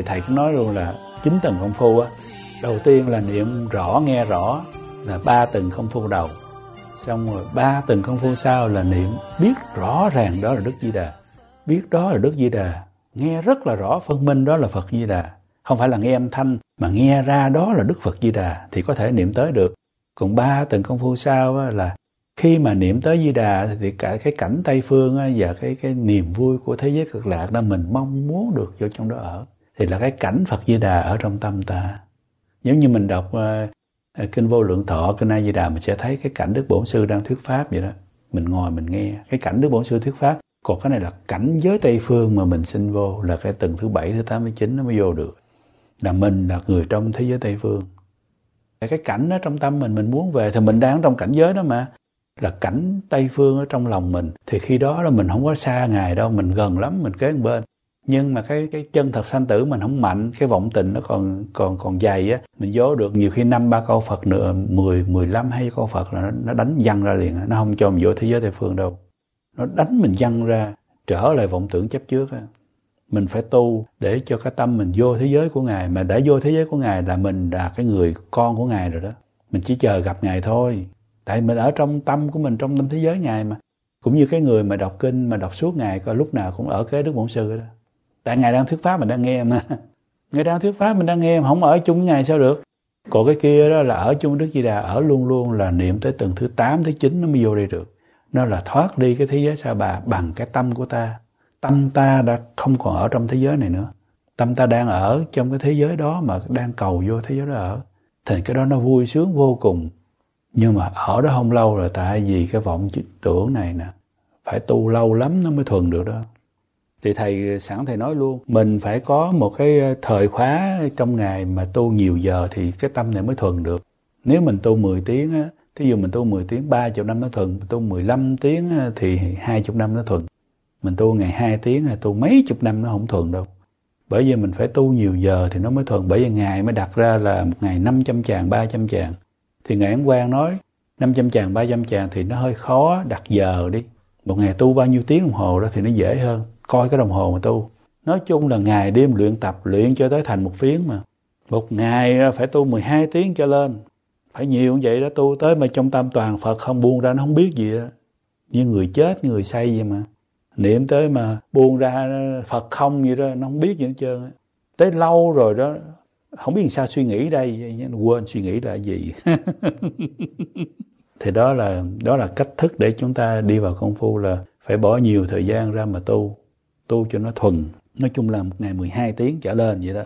thầy cũng nói luôn là 9 tầng công phu á. Đầu tiên là niệm rõ nghe rõ là 3 tầng công phu đầu. Xong rồi 3 tầng công phu sau là niệm biết rõ ràng đó là Đức Di Đà. Biết đó là Đức Di Đà, nghe rất là rõ phân minh đó là Phật Di Đà. Không phải là nghe âm thanh mà nghe ra đó là Đức Phật Di Đà thì có thể niệm tới được. Còn 3 tầng công phu sau á, là khi mà niệm tới Di Đà thì cả cái cảnh Tây Phương á, và cái niềm vui của thế giới cực lạc đó mình mong muốn được vô trong đó ở. Thì là cái cảnh Phật Di Đà ở trong tâm ta. Giống như mình đọc Kinh Vô Lượng Thọ, Kinh A Di Đà, mình sẽ thấy cái cảnh Đức Bổn Sư đang thuyết pháp vậy đó. Mình ngồi mình nghe cái cảnh Đức Bổn Sư thuyết pháp. Còn cái này là cảnh giới Tây Phương mà mình sinh vô, là cái tầng thứ 7, thứ 8, thứ 9 nó mới vô được. Là mình là người trong thế giới Tây Phương. Cái cảnh đó trong tâm mình muốn về thì mình đang trong cảnh giới đó mà. Là cảnh Tây Phương ở trong lòng mình. Thì khi đó là mình không có xa Ngài đâu, mình gần lắm, mình kế bên. Nhưng mà cái chân thật sanh tử mình không mạnh, cái vọng tình nó còn dày á, mình vô được nhiều khi 5-3 câu Phật nữa, 10-15 hay câu Phật là nó đánh văng ra liền, nó không cho mình vô thế giới Tây Phương đâu. Nó đánh mình văng ra, trở lại vọng tưởng chấp trước á. Mình phải tu để cho cái tâm mình vô thế giới của Ngài, mà đã vô thế giới của Ngài là mình là cái người con của Ngài rồi đó. Mình chỉ chờ gặp Ngài thôi. Tại mình ở trong tâm của mình, trong tâm thế giới Ngài mà. Cũng như cái người mà đọc kinh mà đọc suốt ngày coi lúc nào cũng ở kế Đức Bổn Sư đó. Tại Ngài đang thuyết pháp mình đang nghe mà. Ngài đang thuyết pháp mình đang nghe mà không ở chung với Ngài sao được. Còn cái kia đó là ở chung Đức Di Đà, ở luôn luôn là niệm tới tầng thứ 8, thứ 9 nó mới vô đây được. Nó là thoát đi cái thế giới Sa Bà bằng cái tâm của ta. Tâm ta đã không còn ở trong thế giới này nữa. Tâm ta đang ở trong cái thế giới đó mà đang cầu vô thế giới đó ở. Thì cái đó nó vui sướng vô cùng. Nhưng mà ở đó không lâu rồi, tại vì cái vọng tưởng này nè, phải tu lâu lắm nó mới thuần được đó. Thì thầy nói luôn, mình phải có một cái thời khóa trong ngày mà tu nhiều giờ thì cái tâm này mới thuần được. Nếu mình tu 10 tiếng á, thí dụ mình tu 10 tiếng 30 năm nó thuần, mình tu 15 tiếng á, thì 20 năm nó thuần. Mình tu ngày 2 tiếng hay tu mấy chục năm nó không thuần đâu. Bởi vì mình phải tu nhiều giờ thì nó mới thuần. Bởi vì Ngài mới đặt ra là một ngày 500 tràng, 300 tràng. Thì Ngài Ấn Quang nói 500 tràng, 300 tràng thì nó hơi khó đặt giờ đi. Một ngày tu bao nhiêu tiếng đồng hồ đó thì nó dễ hơn. Coi cái đồng hồ mà tu. Nói chung là ngày đêm luyện tập, luyện cho tới thành một phiến mà. Một ngày phải tu 12 tiếng cho lên. Phải nhiều như vậy đó, tu tới mà trong tâm toàn Phật không buông ra nó không biết gì đó. Như người chết, như người say vậy mà. Niệm tới mà buông ra Phật không vậy đó, nó không biết gì hết trơn. Tới lâu rồi đó, không biết sao suy nghĩ đây, quên suy nghĩ là gì. Thì đó là cách thức để chúng ta đi vào công phu, là phải bỏ nhiều thời gian ra mà tu cho nó thuần. Nói chung là một ngày 12 tiếng trở lên vậy đó.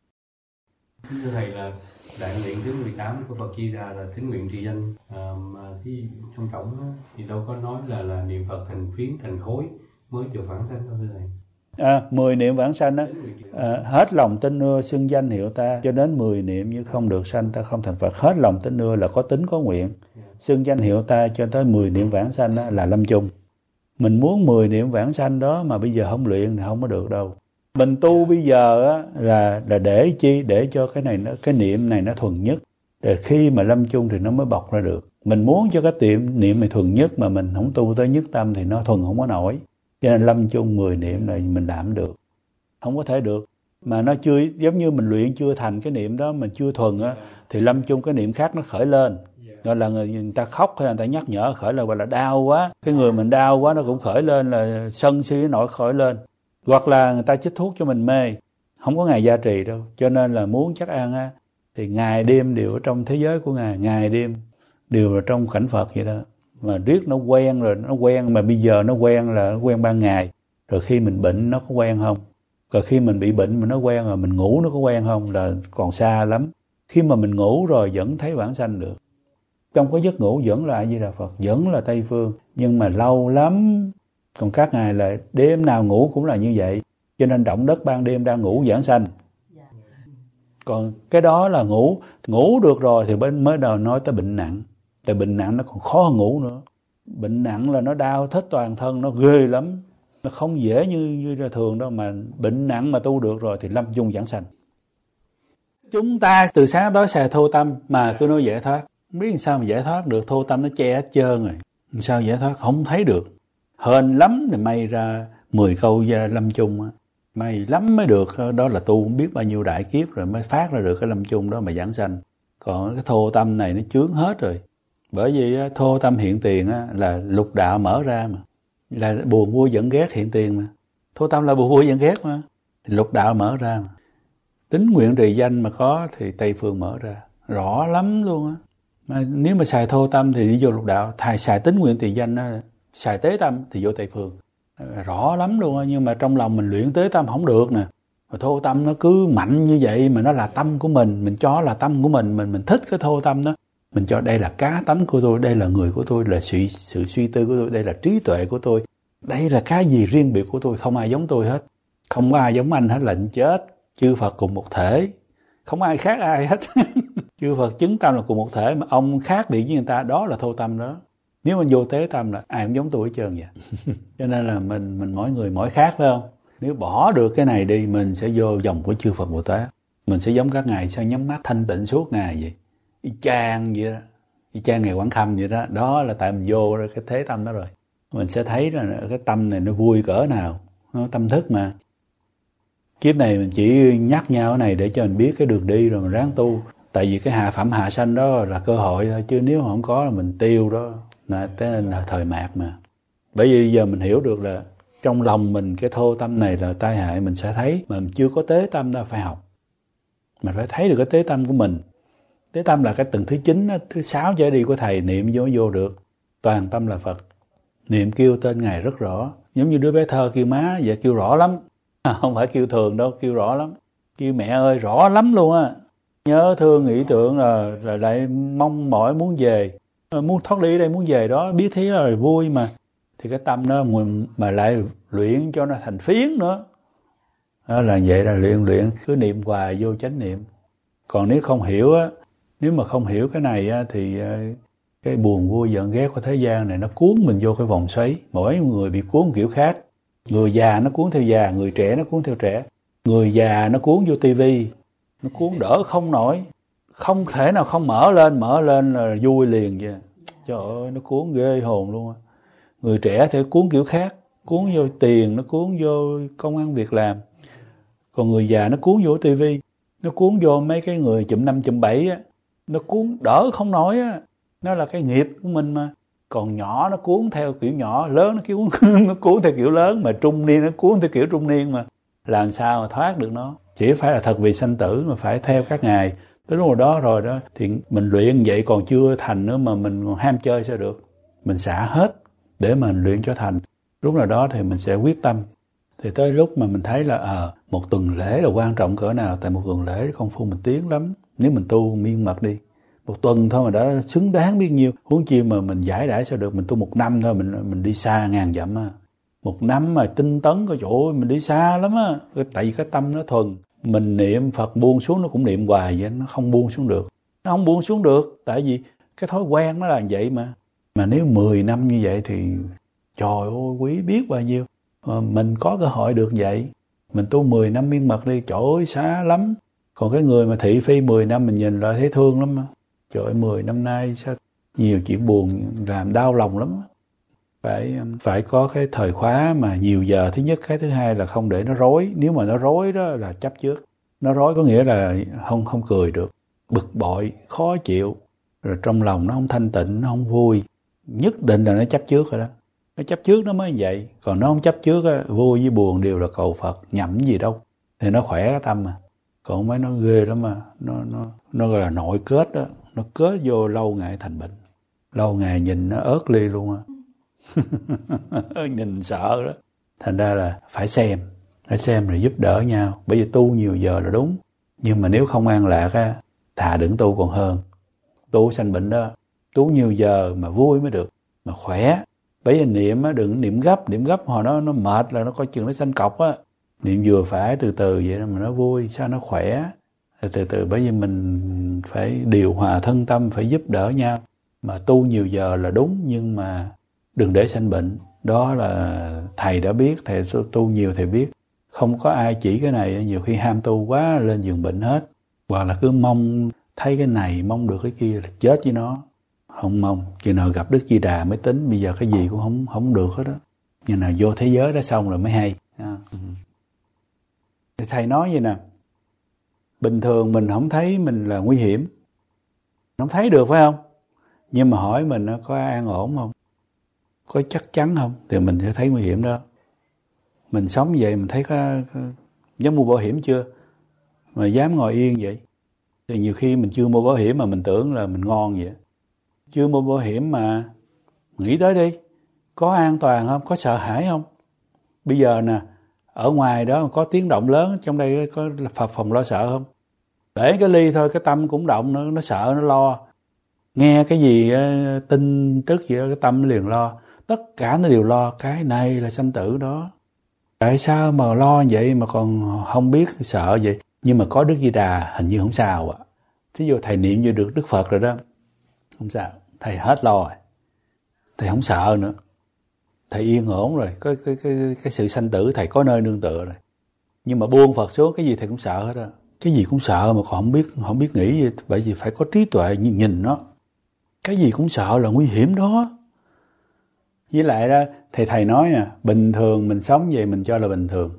Thưa thầy, là đại nguyện thứ 18 của Phật Di Đà là thính nguyện trì danh, mà trong trọng thì đâu có nói là niệm Phật thành phiến, thành khối mới được vãng sanh đâu thưa thầy. 10 niệm vãng sanh á, hết lòng tin ưa xưng danh hiệu ta cho đến 10 niệm như không được sanh ta không thành Phật. Hết lòng tin ưa là có tính có nguyện. Xưng danh hiệu ta cho tới 10 niệm vãng sanh á, là lâm chung. Mình muốn 10 niệm vãng sanh đó mà bây giờ không luyện thì không có được đâu. Mình tu bây giờ á là để chi? Để cho cái niệm này nó thuần nhất. Rồi khi mà lâm chung thì nó mới bộc ra được. Mình muốn cho cái niệm này thuần nhất mà mình không tu tới nhất tâm thì nó thuần không có nổi. Cho nên lâm chung 10 niệm này mình làm được. Không có thể được. Mà nó chưa, giống như mình luyện chưa thành cái niệm đó, mình chưa thuần á, thì lâm chung cái niệm khác nó khởi lên. Gọi là người ta khóc hay là người ta nhắc nhở khởi lên, gọi là đau quá. Cái người mình đau quá nó cũng khởi lên, là sân si nó nổi khởi lên. Hoặc là người ta chích thuốc cho mình mê. Không có ngày gia trì đâu. Cho nên là muốn chắc ăn á, thì ngày đêm đều ở trong thế giới của Ngài. Ngày đêm đều ở trong cảnh Phật vậy đó. Mà riết nó quen rồi, nó quen mà bây giờ nó quen là nó quen ban ngày. Rồi khi mình bệnh nó có quen không? Rồi khi mình bị bệnh mà nó quen rồi, mình ngủ nó có quen không? Là còn xa lắm. Khi mà mình ngủ rồi vẫn thấy vãng sanh được. Trong cái giấc ngủ vẫn là A Di Đà Phật, vẫn là Tây Phương, nhưng mà lâu lắm. Còn các ngài là đêm nào ngủ cũng là như vậy. Cho nên động đất ban đêm đang ngủ vãng sanh. Còn cái đó là ngủ được rồi thì mới đầu nói tới bệnh nặng. Tại bệnh nặng nó còn khó hơn ngủ nữa. Bệnh nặng là nó đau thết toàn thân, nó ghê lắm. Nó không dễ như là thường đâu, mà bệnh nặng mà tu được rồi thì lâm chung vãng sanh. Chúng ta từ sáng tới xài thô tâm mà cứ nói giải thoát. Không biết sao mà giải thoát được, thô tâm nó che hết trơn rồi. Sao giải thoát không thấy được. Hên lắm thì may ra 10 câu lâm chung á. may lắm mới được, đó là tu không biết bao nhiêu đại kiếp rồi mới phát ra được cái lâm chung đó mà giảng sanh. Còn cái thô tâm này nó chướng hết rồi. Bởi vì thô tâm hiện tiền là lục đạo mở ra mà, là buồn vui giận ghét hiện tiền mà. Thô tâm là buồn vui giận ghét mà, lục đạo mở ra mà. Tín nguyện trì danh mà có thì Tây phương mở ra rõ lắm luôn á. Mà nếu mà xài thô tâm thì đi vô lục đạo, xài tín nguyện trì danh xài tế tâm thì vô Tây phương. Rõ lắm luôn á. Nhưng mà trong lòng mình luyện tế tâm không được nè. Mà thô tâm nó cứ mạnh như vậy mà nó là tâm của mình cho là tâm của mình thích cái thô tâm đó. Mình cho đây là cá tánh của tôi, đây là người của tôi, là sự suy tư của tôi, đây là trí tuệ của tôi. Đây là cái gì riêng biệt của tôi, không ai giống tôi hết. Không có ai giống anh hết là anh chết. Chư Phật cùng một thể, không ai khác ai hết. Chư Phật chứng tâm là cùng một thể, mà ông khác biệt với người ta, đó là thô tâm đó. Nếu mình vô tế tâm là ai cũng giống tôi hết trơn vậy. Cho nên là mình mỗi người mỗi khác, phải không? Nếu bỏ được cái này đi, mình sẽ vô dòng của chư Phật Bồ Tát. Mình sẽ giống các ngài sao nhắm mắt thanh tịnh suốt ngày vậy. Y chang vậy đó. Y chang ngày Quảng Khâm vậy đó. Đó là tại mình vô rồi cái thế tâm đó rồi. Mình sẽ thấy là cái tâm này nó vui cỡ nào. Nó tâm thức mà. Kiếp này mình chỉ nhắc nhau cái này để cho mình biết cái đường đi rồi mình ráng tu. Tại vì cái hạ phẩm hạ sanh đó là cơ hội thôi. Chứ nếu không có là mình tiêu đó. Là thời mạt mà. Bởi vì giờ mình hiểu được là trong lòng mình cái thô tâm này là tai hại, mình sẽ thấy. Mà mình chưa có tế tâm đó phải học. Mình phải thấy được cái tế tâm của mình. Tế tâm là cái tầng thứ 9, thứ 6 trở đi của thầy niệm vô được. Toàn tâm là Phật. Niệm kêu tên Ngài rất rõ. Giống như đứa bé thơ kêu má vậy, kêu rõ lắm. Không phải kêu thường đâu, kêu rõ lắm. Kêu mẹ ơi rõ lắm luôn á. Nhớ thương nghĩ tưởng là lại mong mỏi muốn về. Muốn thoát ly ở đây, muốn về đó, biết thế là vui mà. Thì cái tâm đó mà lại luyện cho nó thành phiến nữa. Đó là vậy, là luyện cứ niệm hoài vô chánh niệm. Còn nếu không hiểu á, nếu mà không hiểu cái này á, thì cái buồn vui giận ghét của thế gian này nó cuốn mình vô cái vòng xoáy. Mỗi người bị cuốn kiểu khác. Người già nó cuốn theo già, người trẻ nó cuốn theo trẻ. Người già nó cuốn vô tivi, nó cuốn đỡ không nổi. Không thể nào không mở lên là vui liền vậy. Trời ơi, nó cuốn ghê hồn luôn á. Người trẻ thì cuốn kiểu khác, cuốn vô tiền, nó cuốn vô công ăn việc làm. Còn người già nó cuốn vô tivi, nó cuốn vô mấy cái người chụm 5 chụm 7 á, nó cuốn đỡ không nổi á. Nó là cái nghiệp của mình mà. Còn nhỏ nó cuốn theo kiểu nhỏ, lớn nó cuốn theo kiểu lớn, mà trung niên nó cuốn theo kiểu trung niên mà. Làm sao mà thoát được nó? Chỉ phải là thật vì sanh tử mà phải theo các ngài. Tới lúc đó rồi đó thì mình luyện vậy còn chưa thành nữa mà mình còn ham chơi sao được? Mình xả hết để mà mình luyện cho thành. Lúc nào đó thì mình sẽ quyết tâm. Thì tới lúc mà mình thấy là một tuần lễ là quan trọng cỡ nào, tại một tuần lễ công phu mình tiến lắm. Nếu mình tu miên mật đi, một tuần thôi mà đã xứng đáng biết nhiêu. Huống chi mà mình giải đãi sao được, mình tu một năm thôi mình đi xa ngàn dặm á. Một năm mà tinh tấn coi chỗ mình đi xa lắm á. Tại vì cái tâm nó thuần. Mình niệm Phật buông xuống nó cũng niệm hoài vậy, nó không buông xuống được. Nó không buông xuống được, tại vì cái thói quen nó là vậy mà. Mà nếu 10 năm như vậy thì trời ơi quý biết bao nhiêu. Mình có cơ hội được vậy. Mình tu 10 năm miên mật đi, trời ơi xa lắm. Còn cái người mà thị phi 10 năm mình nhìn lại thấy thương lắm mà. Trời ơi 10 năm nay sao nhiều chuyện buồn làm đau lòng lắm. Phải có cái thời khóa mà nhiều giờ. Thứ nhất, cái thứ hai là không để nó rối. Nếu mà nó rối đó là chấp trước. Nó rối có nghĩa là không cười được, bực bội, khó chịu, rồi trong lòng nó không thanh tịnh, nó không vui. Nhất định là nó chấp trước rồi đó. Nó chấp trước nó mới vậy. Còn nó không chấp trước á, vui với buồn đều là cầu Phật, nhậm gì đâu. Thì nó khỏe cái tâm mà. Còn mấy nó ghê lắm mà. Nó gọi là nội kết đó. Nó kết vô lâu ngày thành bệnh. Lâu ngày nhìn nó ớt ly luôn á. Nhìn sợ đó. Thành ra là phải xem rồi giúp đỡ nhau. Bởi vì tu nhiều giờ là đúng. Nhưng mà nếu không an lạc á, thà đừng tu còn hơn. Tu sanh bệnh đó, tu nhiều giờ mà vui mới được, mà khỏe. Bởi vì niệm á, đừng niệm gấp hồi nó mệt là nó coi chừng nó sanh cọc á. Niệm vừa phải từ từ vậy mà nó vui, sao nó khỏe. Từ từ bởi vì mình phải điều hòa thân tâm, phải giúp đỡ nhau. Mà tu nhiều giờ là đúng, nhưng mà đừng để sanh bệnh. Đó là thầy đã biết, thầy tu nhiều thầy biết. Không có ai chỉ cái này, nhiều khi ham tu quá lên giường bệnh hết. Hoặc là cứ mong thấy cái này, mong được cái kia là chết với nó. Không mong, chừng nào gặp Đức Di Đà mới tính, bây giờ cái gì cũng không được hết đó. Nhưng nào vô thế giới đó xong rồi mới hay. Thì thầy nói vậy nè, bình thường mình không thấy mình là nguy hiểm, không thấy được phải không? Nhưng mà hỏi mình có an ổn không, có chắc chắn không, thì mình sẽ thấy nguy hiểm đó. Mình sống vậy mình thấy có dám mua bảo hiểm chưa mà dám ngồi yên vậy? Thì nhiều khi mình chưa mua bảo hiểm mà mình tưởng là mình ngon vậy. Chưa mua bảo hiểm mà nghĩ tới đi, có an toàn không, có sợ hãi không? Bây giờ nè, ở ngoài đó có tiếng động lớn, trong đây có phập phồng lo sợ không? Để cái ly thôi cái tâm cũng động, nó sợ, nó lo. Nghe cái gì tin tức gì đó, cái tâm liền lo. Tất cả nó đều lo, cái này là sanh tử đó. Tại sao mà lo vậy mà còn không biết sợ vậy? Nhưng mà có Đức Di Đà hình như không sao ạ. Thí dụ thầy niệm vô được Đức Phật rồi đó, không sao, thầy hết lo rồi. Thầy không sợ nữa. Thầy yên ổn rồi, cái sự sanh tử thầy có nơi nương tựa rồi. Nhưng mà buông Phật xuống cái gì thầy cũng sợ hết á. Cái gì cũng sợ mà còn không biết nghĩ gì, bởi vì phải có trí tuệ nhìn nó. Cái gì cũng sợ là nguy hiểm đó. Với lại đó, thầy nói nè, bình thường mình sống vậy mình cho là bình thường.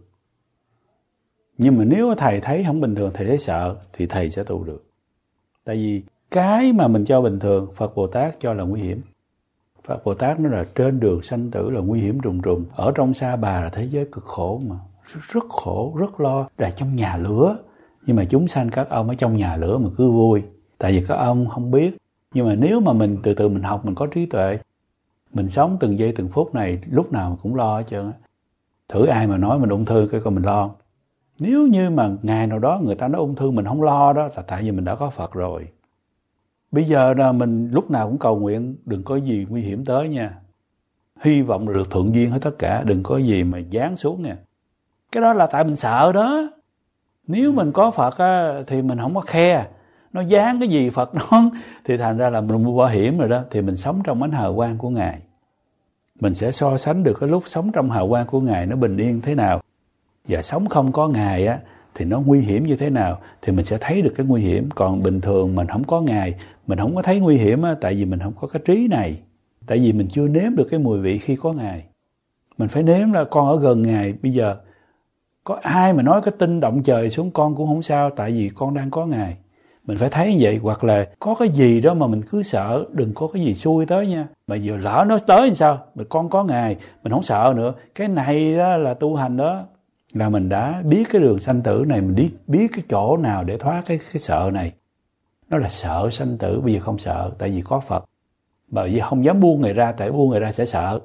Nhưng mà nếu thầy thấy không bình thường, thầy thấy sợ, thì thầy sẽ tu được. Tại vì cái mà mình cho bình thường, Phật Bồ Tát cho là nguy hiểm. Phật Bồ Tát nó là trên đường sanh tử là nguy hiểm trùng trùng. Ở trong Sa Bà là thế giới cực khổ mà. Rất khổ, rất lo, là trong nhà lửa. Nhưng mà chúng sanh các ông ở trong nhà lửa mà cứ vui. Tại vì các ông không biết. Nhưng mà nếu mà mình từ từ mình học, mình có trí tuệ, mình sống từng giây từng phút này, lúc nào cũng lo hết trơn. Thử ai mà nói mình ung thư cái coi mình lo. Nếu như mà ngày nào đó người ta nói ung thư mình không lo đó, là tại vì mình đã có Phật rồi. Bây giờ là mình lúc nào cũng cầu nguyện đừng có gì nguy hiểm tới nha. Hy vọng được thuận duyên hết tất cả, đừng có gì mà giáng xuống nha. Cái đó là tại mình sợ đó. Nếu mình có Phật á, thì mình không có khe. Nó giáng cái gì Phật nó thì thành ra là mình mua bảo hiểm rồi đó. Thì mình sống trong ánh hào quang của Ngài. Mình sẽ so sánh được cái lúc sống trong hào quang của Ngài nó bình yên thế nào. Và sống không có Ngài á, thì nó nguy hiểm như thế nào. Thì mình sẽ thấy được cái nguy hiểm. Còn bình thường mình không có Ngài, mình không có thấy nguy hiểm á, tại vì mình không có cái trí này. Tại vì mình chưa nếm được cái mùi vị khi có Ngài. Mình phải nếm là con ở gần Ngài. Bây giờ có ai mà nói cái tinh động trời xuống con cũng không sao, tại vì con đang có Ngài. Mình phải thấy như vậy. Hoặc là có cái gì đó mà mình cứ sợ, đừng có cái gì xui tới nha. Mà vừa lỡ nó tới thì sao? Mà con có Ngài, mình không sợ nữa. Cái này đó là tu hành đó. Là mình đã biết cái đường sanh tử này, mình biết cái chỗ nào để thoát cái sợ này. Nó là sợ sanh tử, bây giờ không sợ, tại vì có Phật. Bởi vì không dám buông Ngài ra, tại buông Ngài ra sẽ sợ.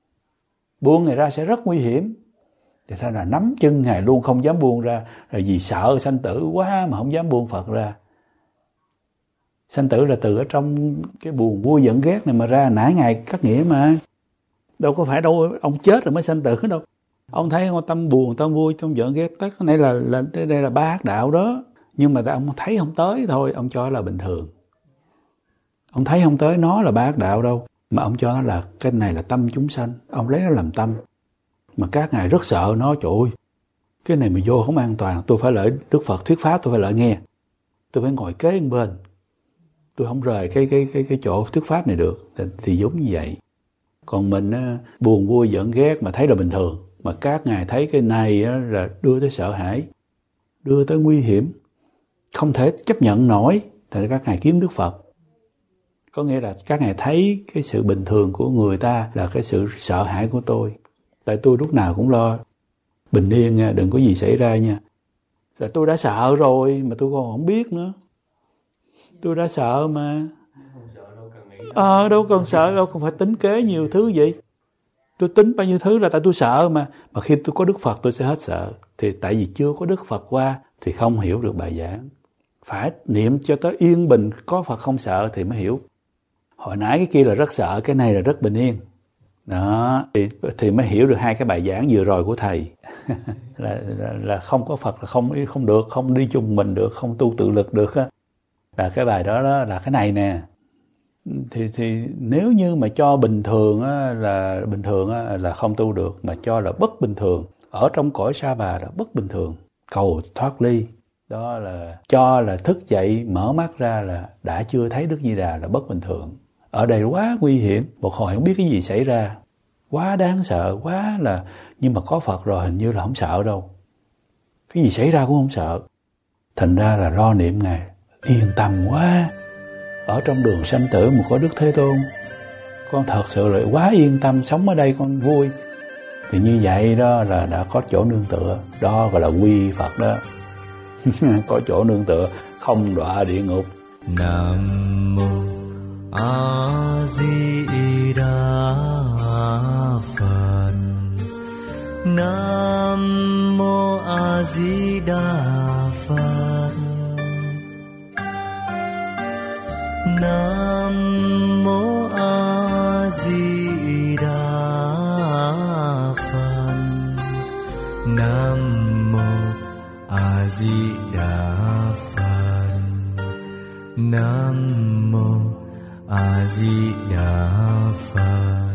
Buông Ngài ra sẽ rất nguy hiểm. Thì thế là nắm chân Ngài luôn không dám buông ra, là vì sợ sanh tử quá mà không dám buông Phật ra. Sanh tử là từ ở trong cái buồn vui giận ghét này mà ra, nãy Ngài cắt nghĩa mà. Đâu có phải đâu ông chết rồi mới sanh tử đâu. Ông thấy ông tâm buồn, tâm vui, tâm giận ghét, tất cái này đây là ba ác đạo đó. Nhưng mà ông thấy không tới thôi, ông cho là bình thường. Ông thấy không tới nó là ba ác đạo đâu, mà ông cho nó là cái này là tâm chúng sanh, ông lấy nó làm tâm. Mà các ngài rất sợ nó, trời ơi, cái này mà vô không an toàn, tôi phải lợi Đức Phật thuyết pháp, tôi phải lợi nghe. Tôi phải ngồi kế bên. Tôi không rời cái chỗ thuyết pháp này được. Thì giống như vậy. Còn mình buồn vui giận ghét mà thấy là bình thường. Mà các ngài thấy cái này là đưa tới sợ hãi, đưa tới nguy hiểm, không thể chấp nhận nổi. Thì các ngài kiếm Đức Phật. Có nghĩa là các ngài thấy cái sự bình thường của người ta là cái sự sợ hãi của tôi. Tại tôi lúc nào cũng lo bình yên nha, đừng có gì xảy ra nha. Tại tôi đã sợ rồi mà tôi còn không biết nữa. Tôi đã sợ mà. Đâu cần sợ đâu, không phải tính kế nhiều thứ vậy. Tôi tính bao nhiêu thứ là tại tôi sợ mà. Mà khi tôi có Đức Phật tôi sẽ hết sợ. Thì tại vì chưa có Đức Phật qua thì không hiểu được bài giảng. Phải niệm cho tới yên bình, có Phật không sợ thì mới hiểu. Hồi nãy cái kia là rất sợ, cái này là rất bình yên. Đó, thì mới hiểu được hai cái bài giảng vừa rồi của thầy. là không có Phật là không được, không đi chung mình được, không tu tự lực được á. Là cái bài đó là cái này nè. Thì nếu như mà cho bình thường á, là không tu được, mà cho là bất bình thường, ở trong cõi Sa Bà là bất bình thường, cầu thoát ly, đó là cho là thức dậy mở mắt ra là đã chưa thấy Đức Di Đà là bất bình thường. Ở đây quá nguy hiểm, một hồi không biết cái gì xảy ra, quá đáng sợ, quá là, nhưng mà có Phật rồi hình như là không sợ đâu. cái gì xảy ra cũng không sợ. Thành ra là lo niệm Ngài, yên tâm quá. Ở trong đường sanh tử mà có Đức Thế Tôn, con thật sự là quá yên tâm, sống ở đây con vui. Thì như vậy đó là đã có chỗ nương tựa, đó gọi là quy Phật đó. Có chỗ nương tựa, không đọa địa ngục. Nam mô A Di Đà Phật. Nam mô A Di Đà Phật. Nam mô A Di Đà Phật. Nam mô A Di Đà Phật. Nam mô A Di Đà Phật.